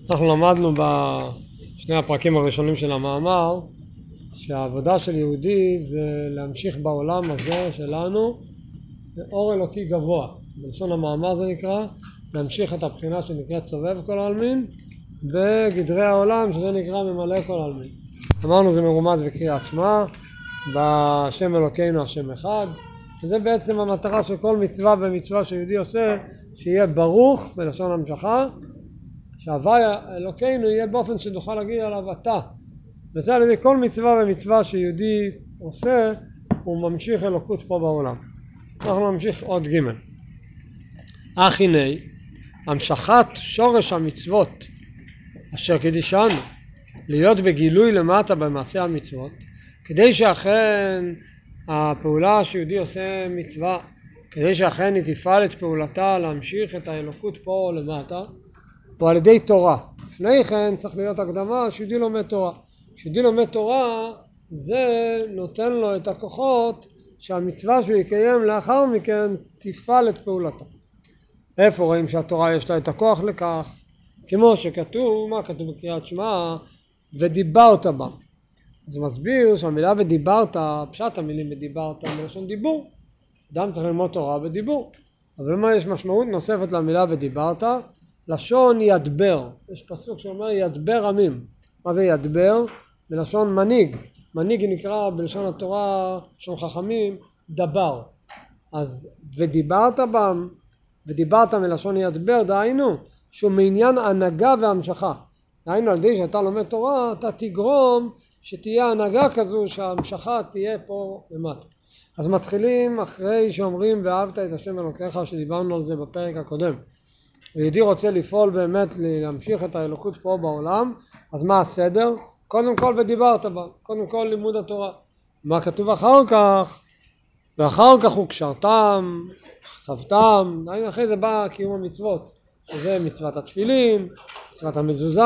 אנחנו למדנו בשני הפרקים הראשונים של המאמר שהעבודה של יהודי זה להמשיך בעולם הזה שלנו באור אלוקי גבוה. בלשון המאמר זה נקרא להמשיך את הבחינה שנקראת סובב כל העלמין בגדרי העולם שזה נקרא ממלא כל העלמין. אמרנו זה מרומז בקריאת שמע, בשם אלוקינו השם אחד, וזה בעצם המטרה של כל מצווה ומצווה שיהודי עושה, שיהיה ברוך בלשון המשכה, שההוויה אלוקינו יהיה באופן שתוכל להגיד עליו אתה. וזה על ידי כל מצווה ומצווה שיהודי עושה, הוא ממשיך אלוקות פה בעולם. אנחנו נמשיך עוד ג' אך הנה המשכת שורש המצוות אשר קידישנו להיות בגילוי למטה במעשה המצוות, כדי שאכן הפעולה שיהודי עושה מצווה, כדי שאכן היא תפעל את פעולתה להמשיך את האלוקות פה למטה, הוא על ידי תורה. לפני כן צריך להיות הקדמה שיהודי לומד תורה. שיהודי לומד תורה זה נותן לו את הכוחות שהמצווה שהוא יקיים לאחר מכן תפעל את פעולתה. איפה רואים שהתורה יש לה את הכוח לכך? כמו שכתוב, מה כתוב בקריאת שמע? ודיברת בה. זה מסביר שהמילה ודיברת, פשט המילים ודיברת מלשון דיבור. אדם צריך ללמוד תורה בדיבור. אבל מה יש משמעות נוספת למילה ודיברת? לשון ידבר. יש פסוק שאומר ידבר עמים. מה זה ידבר? בלשון מנהיג. מנהיג נקרא בלשון התורה של חכמים דבר. אז ודיברת בם, ודיברת מלשון ידבר, דהיינו שהוא מעניין הנהגה והמשכה. דהיינו על ידי שאתה לומד תורה אתה תגרום שתהיה הנהגה כזו שההמשכה תהיה פה למטה. אז מתחילים אחרי שאומרים ואהבת את השם אלוקיך, שדיברנו על זה בפרק הקודם. ויהודי רוצה לפעול באמת להמשיך את האלוקות פה בעולם, אז מה הסדר? קודם כל ודיברת בה, קודם כל לימוד התורה. מה כתוב אחר כך? ואחר כך הוא קשרתם, חשפתם, אחרי זה בא קיום המצוות, שזה מצוות התפילין, מצוות המזוזה.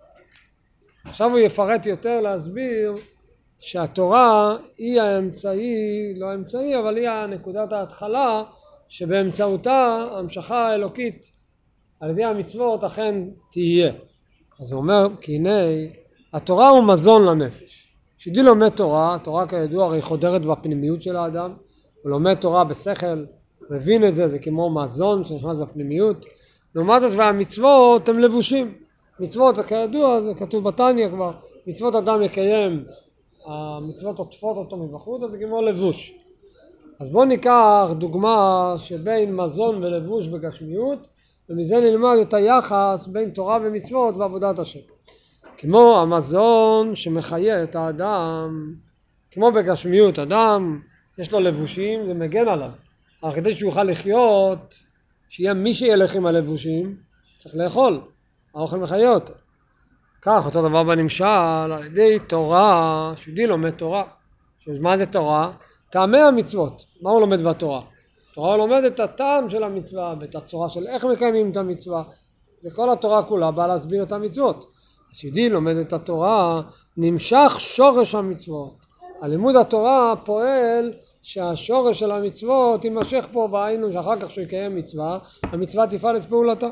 עכשיו הוא יפרט יותר להסביר שהתורה היא האמצעי, לא האמצעי, אבל היא הנקודת ההתחלה שבאמצעותה המשכה האלוקית על ידי המצוות אכן תהיה. אז הוא אומר, כי הנה התורה הוא מזון לנפש. כשיהודי לומד תורה, התורה כידוע הרי חודרת בפנימיות של האדם, הוא לומד תורה בשכל, מבין את זה, זה כמו מזון שנכנס בפנימיות. לעומת זאת והמצוות הם לבושים. מצוות כידוע, זה כתוב בתניא כבר, מצוות אדם יקיים, המצוות עוטפות אותו מבחוץ, אז זה כמו לבוש. אז בואו ניקח דוגמה שבין מזון ולבוש בגשמיות, ומזה נלמד את היחס בין תורה ומצוות ועבודת השם. כמו המזון שמחיה את האדם, כמו בגשמיות אדם, יש לו לבושים, זה מגן עליו. אבל כדי שהוא יוכל לחיות, שיהיה מי שילך עם הלבושים, צריך לאכול. האוכל מחיה אותו. כך, אותו דבר בנמשל, על ידי תורה, שיהודי לומד תורה. מה זה תורה? טעמי המצוות. מה הוא לומד בתורה? תורה הוא לומד את הטעם של המצווה, ואת הצורה של איך מקיימים את המצווה. זה כל התורה כולה באה להסביר את המצוות. שיהודי לומד את התורה, נמשך שורש המצוות. הלימוד התורה פועל שהשורש של המצוות יימשך פה בעינו, שאחר כך שהוא יקיים מצווה, המצווה תפעל את פעולתה.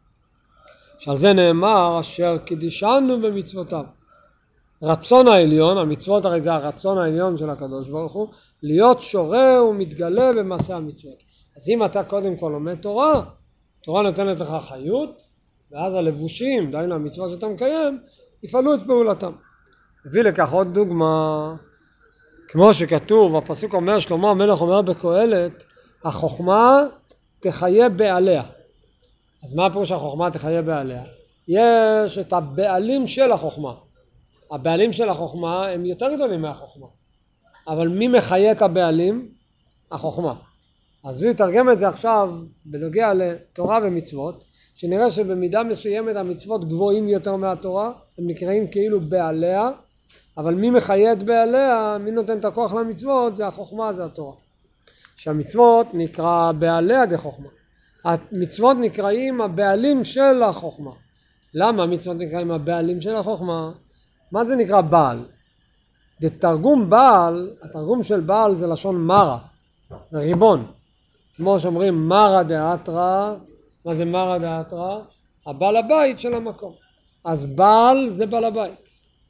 שעל זה נאמר, אשר קידישנו במצוותיו. רצון העליון, המצוות הרי זה הרצון העליון של הקדוש ברוך הוא, להיות שורה ומתגלה במעשה המצוות. אז אם אתה קודם כל לומד תורה, תורה נותנת לך חיות, ואז הלבושים, דהיינו המצווה שאתה מקיים, יפעלו את פעולתם. הביא לכך עוד דוגמה, כמו שכתוב, הפסוק אומר, שלמה המלך אומר בקהלת, החוכמה תחיה בעליה. אז מה הפירוש החוכמה תחיה בעליה? יש את הבעלים של החוכמה. הבעלים של החוכמה הם יותר גדולים מהחוכמה. אבל מי מחיה את הבעלים? החוכמה. אז הוא יתרגם את זה עכשיו בנוגע לתורה ומצוות, שנראה שבמידה מסוימת המצוות גבוהים יותר מהתורה, הם נקראים כאילו בעליה, אבל מי מחיה את בעליה, מי נותן את הכוח למצוות, זה החוכמה, זה התורה. שהמצוות נקרא בעליה דחוכמה. המצוות נקראים הבעלים של החוכמה. למה המצוות נקראים הבעלים של החוכמה? מה זה נקרא בעל? בתרגום בעל, התרגום של בעל זה לשון מרה, ריבון. כמו שאומרים מרה דאתרא, מה זה מרה דאתרא? הבעל הבית של המקום. אז בעל זה בעל הבית.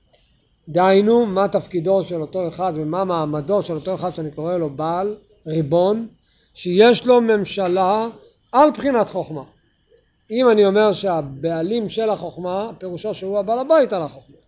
דהיינו, מה תפקידו של אותו אחד ומה מעמדו של אותו אחד שאני קורא לו בעל, ריבון, שיש לו ממשלה על בחינת חוכמה. אם אני אומר שהבעלים של החוכמה, פירושו שהוא הבעל הבית על החוכמה.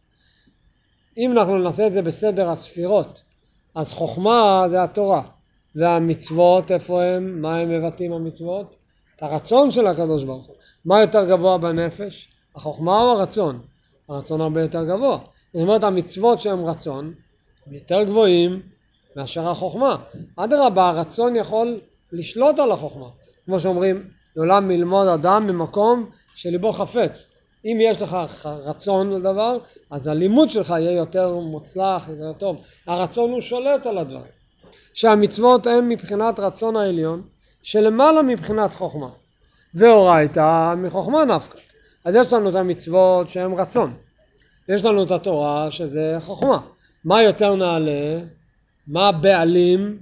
אם אנחנו נעשה את זה בסדר הספירות, אז חוכמה זה התורה, והמצוות איפה הם? מה הם מבטאים המצוות? את הרצון של הקדוש ברוך הוא. מה יותר גבוה בנפש? החוכמה או הרצון? הרצון הרבה יותר גבוה. זאת אומרת, המצוות שהם רצון, הם יותר גבוהים מאשר החוכמה. אדרבה, הרצון יכול לשלוט על החוכמה. כמו שאומרים, לעולם ללמוד אדם ממקום שליבו חפץ. אם יש לך רצון לדבר, אז הלימוד שלך יהיה יותר מוצלח, יותר טוב. הרצון הוא שולט על הדברים. שהמצוות הן מבחינת רצון העליון, שלמעלה מבחינת חוכמה. ואורייתא מחוכמה נפקא. אז יש לנו את המצוות שהן רצון. יש לנו את התורה שזה חוכמה. מה יותר נעלה? מה הבעלים?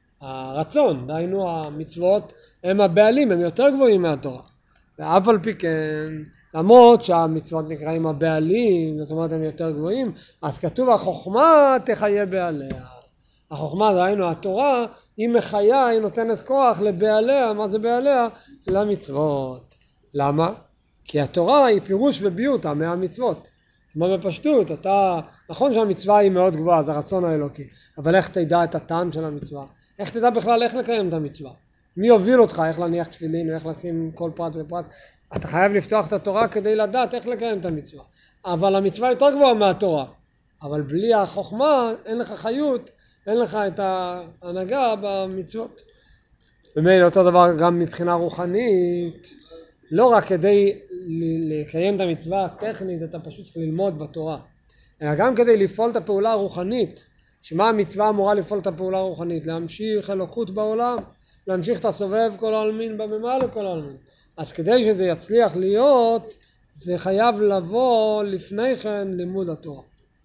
הרצון. דהיינו המצוות הם הבעלים, הם יותר גבוהים מהתורה. ואף על פי כן, למרות שהמצוות נקראים הבעלים, זאת אומרת הם יותר גבוהים, אז כתוב החוכמה תחיה בעליה. החוכמה, דהיינו התורה, היא מחיה, היא נותנת כוח לבעליה. מה זה בעליה? למצוות. למה? כי התורה היא פירוש וביוטה מהמצוות. כמו בפשטות, נכון שהמצווה היא מאוד גבוהה, זה הרצון האלוקי, אבל איך תדע את הטעם של המצווה? איך תדע בכלל איך לקיים את המצווה? מי יוביל אותך איך להניח תפילין ואיך לשים כל פרט ופרט? אתה חייב לפתוח את התורה כדי לדעת איך לקיים את המצווה. אבל המצווה יותר גבוהה מהתורה. אבל בלי החוכמה אין לך חיות, אין לך את ההנהגה במצוות. במילא אותו דבר גם מבחינה רוחנית, לא רק כדי לקיים את המצווה הטכנית, אתה פשוט צריך ללמוד בתורה, אלא גם כדי לפעול את הפעולה הרוחנית. שמה המצווה אמורה לפעול את הפעולה הרוחנית? להמשיך אלוקות בעולם, להמשיך את הסובב כל העלמין בממה לכל העלמין. אז כדי שזה יצליח להיות, זה חייב לבוא לפני כן לימוד התורה.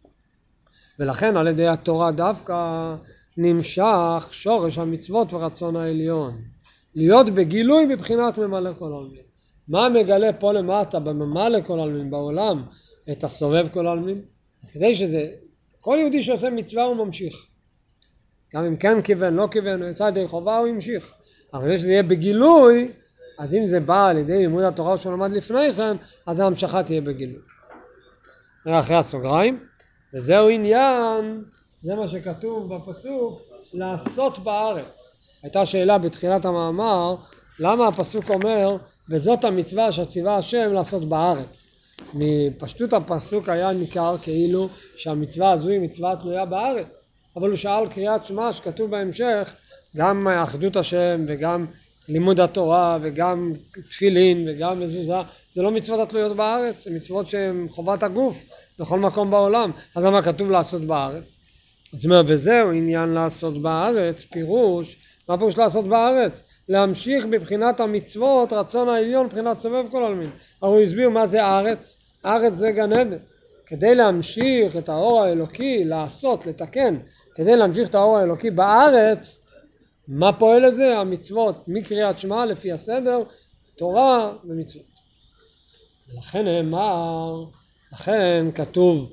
ולכן על ידי התורה דווקא נמשך שורש המצוות ורצון העליון. להיות בגילוי מבחינת ממלא כל העלמין. מה מגלה פה למטה בממלא כל העלמין בעולם? את הסובב כל העלמין. כדי שזה, כל יהודי שעושה מצווה הוא ממשיך. גם אם כן כיוון, לא כיוון, הוא יצא ידי חובה הוא ימשיך. אבל כדי שזה יהיה בגילוי, אז אם זה בא על ידי לימוד התורה שהוא למד לפני כן, אז ההמשכה תהיה בגילוי. אחרי הסוגריים. וזהו עניין, זה מה שכתוב בפסוק, לעשות בארץ. הייתה שאלה בתחילת המאמר, למה הפסוק אומר, וזאת המצווה שציווה השם לעשות בארץ. מפשטות הפסוק היה ניכר כאילו שהמצווה הזו היא מצווה תלויה בארץ. אבל הוא שאל קריאת שמע שכתוב בהמשך, גם אחדות השם וגם לימוד התורה וגם תפילין וגם מזוזה, זה לא מצוות התלויות בארץ, זה מצוות שהן חובת הגוף בכל מקום בעולם. אז למה כתוב לעשות בארץ? זאת אומרת, וזהו עניין לעשות בארץ, פירוש, מה פירוש לעשות בארץ? להמשיך בבחינת המצוות, רצון העליון, בבחינת סובב כל העלמין. אבל הוא הסביר מה זה ארץ. ארץ זה גן עדן. כדי להמשיך את האור האלוקי, לעשות, לתקן, כדי להמשיך את האור האלוקי בארץ, מה פועל את זה? המצוות, מקריאת שמע לפי הסדר, תורה ומצוות. ולכן נאמר, לכן כתוב,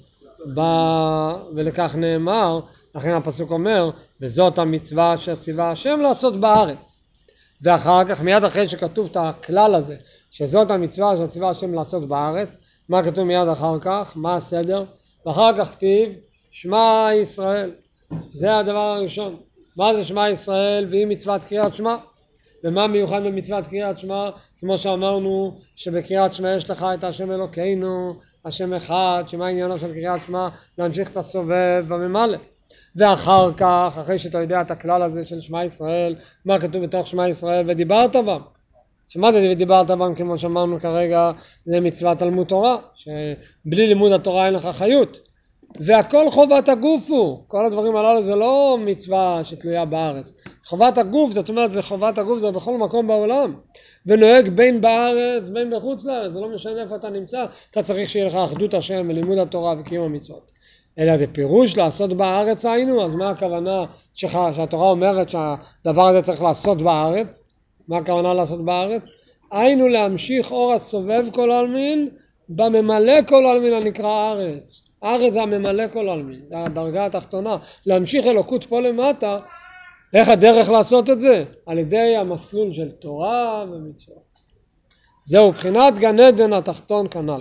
ולכך נאמר, לכן הפסוק אומר, וזאת המצווה אשר ציווה השם לעשות בארץ. ואחר כך, מיד אחרי שכתוב את הכלל הזה, שזאת המצווה אשר ציווה השם לעשות בארץ, מה כתוב מיד אחר כך? מה הסדר? ואחר כך כתיב, שמע ישראל. זה הדבר הראשון. מה זה שמע ישראל? והיא מצוות קריאת שמע. ומה מיוחד במצוות קריאת שמע? כמו שאמרנו שבקריאת שמע יש לך את השם אלוקינו, השם אחד, שמה עניינו של קריאת שמע? להמשיך את הסובב בממלא. ואחר כך, אחרי שאתה יודע את הכלל הזה של שמע ישראל, מה כתוב בתוך שמע ישראל? ודיברת בם. שמעת ודיברת בם, כמו שאמרנו כרגע, זה מצוות תלמוד תורה, שבלי לימוד התורה אין לך חיות. והכל חובת הגוף הוא. כל הדברים הללו זה לא מצווה שתלויה בארץ. חובת הגוף, זאת אומרת, וחובת הגוף זה בכל מקום בעולם. ונוהג בין בארץ, בין בחוץ לארץ. זה לא משנה איפה אתה נמצא, אתה צריך שיהיה לך אחדות השם ולימוד התורה וקיום המצוות. אלא זה פירוש לעשות בארץ היינו, אז מה הכוונה שהתורה אומרת שהדבר הזה צריך לעשות בארץ? מה הכוונה לעשות בארץ? היינו להמשיך אור הסובב כל העלמין בממלא כל עלמין הנקרא ארץ. ארץ זה הממלא כל עלמין, זה הדרגה התחתונה. להמשיך אלוקות פה למטה, איך הדרך לעשות את זה? על ידי המסלול של תורה ומצוות. זהו בחינת גן עדן התחתון כנ"ל.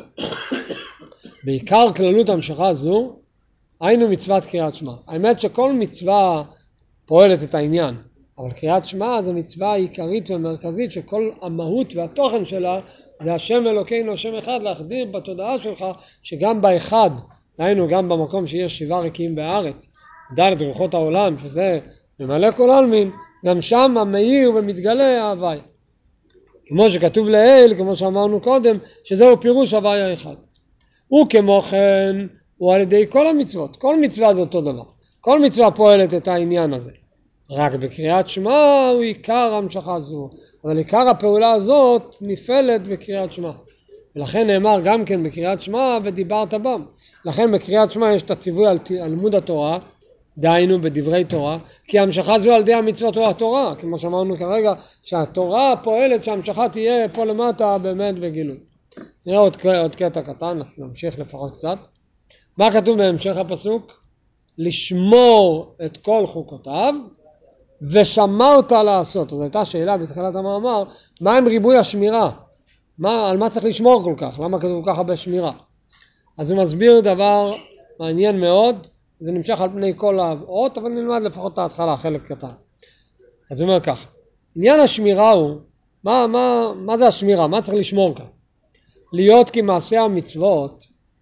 בעיקר כללות המשכה זו, היינו מצוות קריאת שמע. האמת שכל מצווה פועלת את העניין, אבל קריאת שמע זה מצווה עיקרית ומרכזית שכל המהות והתוכן שלה זה השם אלוקינו, השם אחד, להחדיר בתודעה שלך שגם באחד, היינו גם במקום שיש 7 ריקים בארץ, ד' רוחות העולם, שזה ממלא כל עלמין, גם שם המאיר ומתגלה ההווי. כמו שכתוב לעיל, כמו שאמרנו קודם, שזהו פירוש הווי האחד. וכמו כן, הוא על ידי כל המצוות. כל מצווה זה אותו דבר. כל מצווה פועלת את העניין הזה. רק בקריאת שמע הוא עיקר המשכה זו. אבל עיקר הפעולה הזאת נפעלת בקריאת שמע. ולכן נאמר גם כן בקריאת שמע ודיברת בם. לכן בקריאת שמע יש את הציווי על לימוד התורה, דהיינו בדברי תורה, כי המשכה זו על ידי המצוות או התורה, כמו שאמרנו כרגע, שהתורה פועלת שהמשכה תהיה פה למטה באמת בגילוי. נראה עוד קטע קטן, נמשיך לפחות קצת. מה כתוב בהמשך הפסוק? לשמור את כל חוקותיו ושמרת לעשות. אז הייתה שאלה בתחילת המאמר, מה עם ריבוי השמירה? על מה צריך לשמור כל כך? למה כתוב ככה בשמירה? אז הוא מסביר דבר מעניין מאוד, זה נמשך על פני כל האות, אבל נלמד לפחות את ההתחלה, חלק קטן. אז הוא אומר כך, עניין השמירה הוא, מה זה השמירה? מה צריך לשמור כאן? להיות כמעשה המצוות,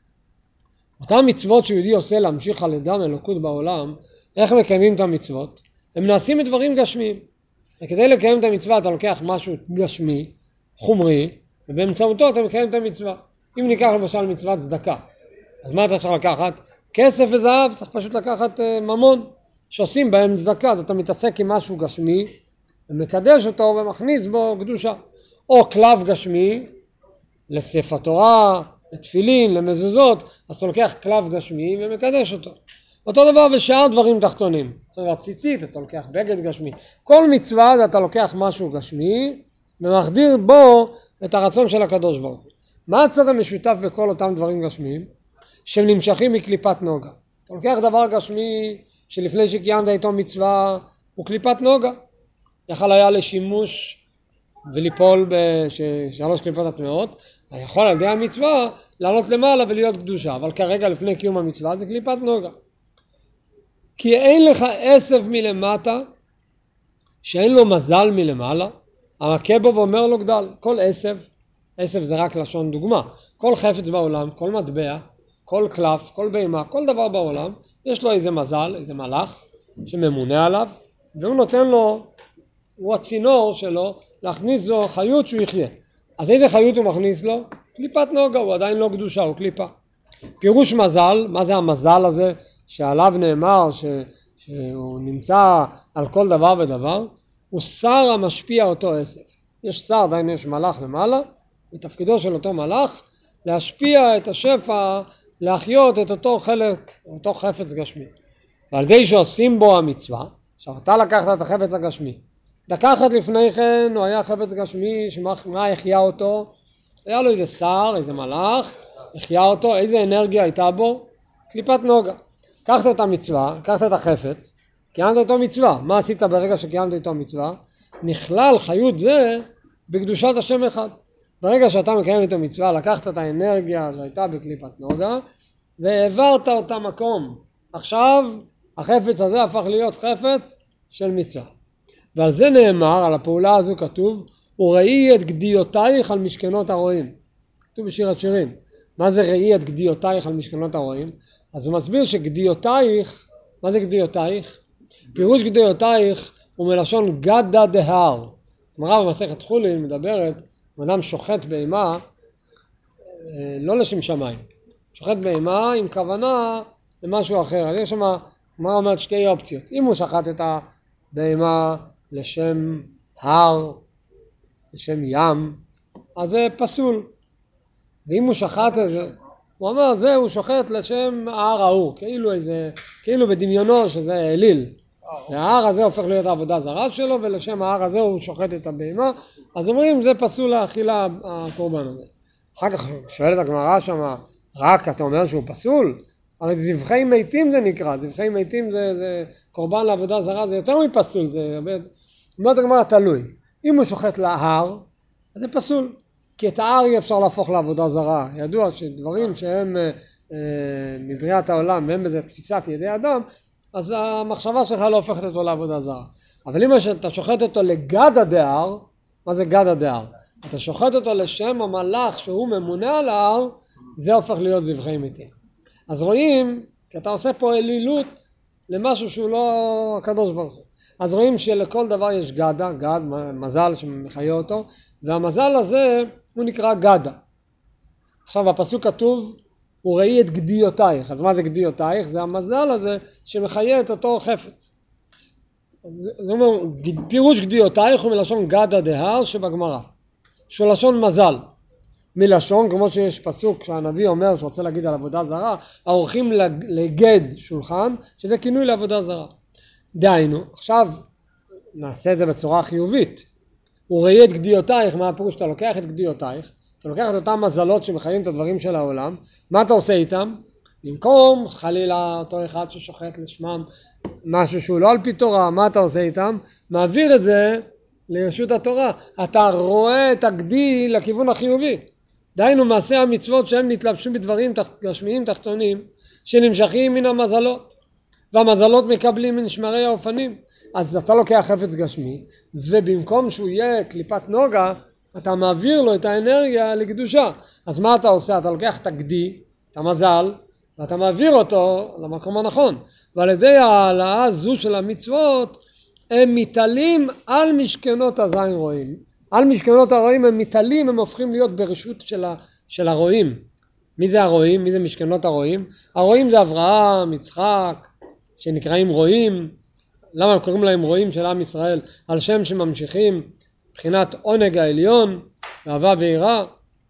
אותם מצוות שיהודי עושה להמשיך על ידם אלוקות בעולם, איך מקיימים את המצוות? הם נעשים מדברים גשמיים. וכדי לקיים את המצווה אתה לוקח משהו גשמי, חומרי, ובאמצעותו אתה מקיים את המצווה. אם ניקח למשל מצוות צדקה, אז מה אתה צריך לקחת? כסף וזהב, צריך פשוט לקחת ממון שעושים בהם צדקה, אז אתה מתעסק עם משהו גשמי ומקדש אותו ומכניס בו קדושה. או כלב גשמי, לספר תורה, לתפילין, למזוזות, אז אתה לוקח כלב גשמי ומקדש אותו. אותו דבר בשאר דברים תחתונים. זאת אומרת, ציצית, אתה לוקח בגד גשמי. כל מצווה זה אתה לוקח משהו גשמי ומחדיר בו את הרצון של הקדוש ברוך הוא. מה הצד המשותף בכל אותם דברים גשמיים? שהם נמשכים מקליפת נוגה. אתה לוקח דבר גשמי שלפני שקיימת איתו מצווה הוא קליפת נוגה. יכול היה לשימוש וליפול בשלוש קליפות הטמעות, יכול על ידי המצווה לעלות למעלה ולהיות קדושה, אבל כרגע לפני קיום המצווה זה קליפת נוגה. כי אין לך עשב מלמטה שאין לו מזל מלמעלה, המכה בו ואומר לו גדל. כל עשב, עשב זה רק לשון דוגמה, כל חפץ בעולם, כל מטבע, כל קלף, כל בהמה, כל דבר בעולם, יש לו איזה מזל, איזה מלאך שממונה עליו, והוא נותן לו, הוא הצינור שלו, להכניס לו חיות שהוא יחיה. אז איזה חיות הוא מכניס לו? קליפת נוגה, הוא עדיין לא קדושה, הוא קליפה. פירוש מזל, מה זה המזל הזה שעליו נאמר שהוא נמצא על כל דבר ודבר? הוא שר המשפיע אותו עשב. יש שר, עדיין יש מלאך למעלה, ותפקידו של אותו מלאך להשפיע את השפע, להחיות את אותו חלק, אותו חפץ גשמי. ועל די שעושים בו המצווה, עכשיו אתה לקחת את החפץ הגשמי, לקחת לפני כן הוא היה חפץ גשמי, שמה החיה אותו? היה לו איזה שר, איזה מלאך, החיה אותו, איזה אנרגיה הייתה בו? קליפת נוגה. קחת את המצווה, קחת את החפץ, קיימת איתו מצווה. מה עשית ברגע שקיימת איתו מצווה? נכלל חיות זה בקדושת השם אחד. ברגע שאתה מקיים איתו מצווה, לקחת את האנרגיה שהייתה בקליפת נוגה, והעברת אותה מקום. עכשיו החפץ הזה הפך להיות חפץ של מצווה. ועל זה נאמר, על הפעולה הזו כתוב, וראי את גדיותייך על משכנות הרועים. כתוב בשיר השירים. מה זה ראי את גדיותייך על משכנות הרועים? אז הוא מסביר שגדיותייך, מה זה גדיותייך? פירוש גדיותייך הוא מלשון גדה דהר. גמרא במסכת חולין מדברת, אדם שוחט בהמה, לא לשם שמיים. שוחט בהמה עם כוונה למשהו אחר. אז יש שם, גמרא אומרת שתי אופציות. אם הוא שחט את הבהמה לשם הר, לשם ים, אז זה פסול. ואם הוא שחט את זה, הוא אמר, זה הוא שוחט לשם ההר ההוא, כאילו בדמיונו שזה אליל. וההר הזה הופך להיות העבודה זרה שלו, ולשם ההר הזה הוא שוחט את הבהמה, אז אומרים, זה פסול לאכילה הקורבן הזה. אחר כך שואלת הגמרא שם, רק אתה אומר שהוא פסול? הרי זבחי מתים זה נקרא, זבחי מתים זה קורבן לעבודה זרה, זה יותר מפסול, זה אומרת הגמרא תלוי. אם הוא שוחט להר, אז זה פסול, כי את ההר אי אפשר להפוך לעבודה זרה. ידוע שדברים שהם מבריאת העולם והם בזה תפיסת ידי אדם, אז המחשבה שלך לא הופכת אותו לעבודה זרה. אבל אם אתה שוחט אותו לגדה דהר, מה זה גדה דהר? אתה שוחט אותו לשם המלאך שהוא ממונה על ההר, זה הופך להיות זבחי מתים. אז רואים, כי אתה עושה פה אלילות למשהו שהוא לא הקדוש ברוך הוא. אז רואים שלכל דבר יש גדה, גד, מזל שמחיה אותו, והמזל הזה הוא נקרא גדה. עכשיו בפסוק כתוב, הוא ראי את גדיותייך. אז מה זה גדיותייך? זה המזל הזה שמחיה את אותו חפץ. זאת אומרת, פירוש גדיותייך הוא מלשון גדה דהר שבגמרא, שהוא לשון מזל. מלשון, כמו שיש פסוק שהנביא אומר שרוצה להגיד על עבודה זרה, העורכים לגד שולחן, שזה כינוי לעבודה זרה. דהיינו, עכשיו נעשה את זה בצורה חיובית. הוא ראי את גדיותייך, מה הפירוש? אתה לוקח את גדיותייך, אתה לוקח את אותם מזלות שמחיים את הדברים של העולם, מה אתה עושה איתם? במקום חלילה אותו אחד ששוחט לשמם משהו שהוא לא על פי תורה, מה אתה עושה איתם? מעביר את זה לרשות התורה. אתה רואה את הגדי לכיוון החיובי. דהיינו מעשה המצוות שהם נתלבשו בדברים גשמיים תחתונים שנמשכים מן המזלות, והמזלות מקבלים מן שמרי האופנים. אז אתה לוקח חפץ גשמי, ובמקום שהוא יהיה קליפת נוגה, אתה מעביר לו את האנרגיה לקדושה. אז מה אתה עושה? אתה לוקח את הגדי, את המזל, ואתה מעביר אותו למקום הנכון. ועל ידי העלאה זו של המצוות, הם מתעלים על משכנות הזין רואים. על משכנות הרואים הם מתעלים, הם הופכים להיות ברשות של הרואים. מי זה הרואים? מי זה משכנות הרואים? הרואים זה אברהם, יצחק, שנקראים רואים. למה הם קוראים להם רואים של עם ישראל? על שם שממשיכים מבחינת עונג העליון, אהבה ויראה.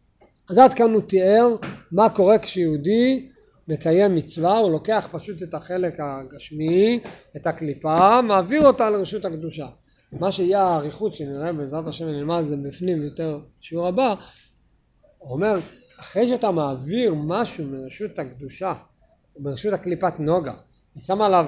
אז עד כאן הוא תיאר מה קורה כשיהודי מקיים מצווה, הוא לוקח פשוט את החלק הגשמי, את הקליפה, מעביר אותה לרשות הקדושה. מה שיהיה העריכות שנראה בעזרת השם נלמד את זה בפנים יותר שיעור הבא, הוא אומר, אחרי שאתה מעביר משהו מרשות הקדושה, ברשות הקליפת נוגה, ושם עליו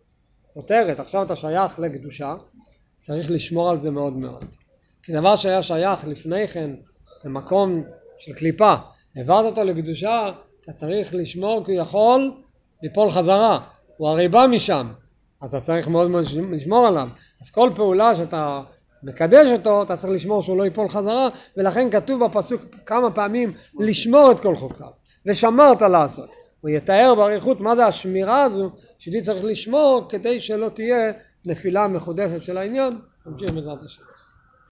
כותרת, עכשיו אתה שייך לקדושה, צריך לשמור על זה מאוד מאוד. כי דבר שהיה שייך לפני כן למקום של קליפה, העברת אותו לקדושה, אתה צריך לשמור כי הוא יכול ליפול חזרה, הוא הרי בא משם, אתה צריך מאוד מאוד לשמור עליו. אז כל פעולה שאתה מקדש אותו, אתה צריך לשמור שהוא לא ייפול חזרה, ולכן כתוב בפסוק כמה פעמים לשמור את כל חוקיו, ושמרת לעשות. הוא יתאר בעריכות מה זה השמירה הזו, שדי צריך לשמור כדי שלא תהיה נפילה מחודשת של העניין. נמשיך בעזרת השם.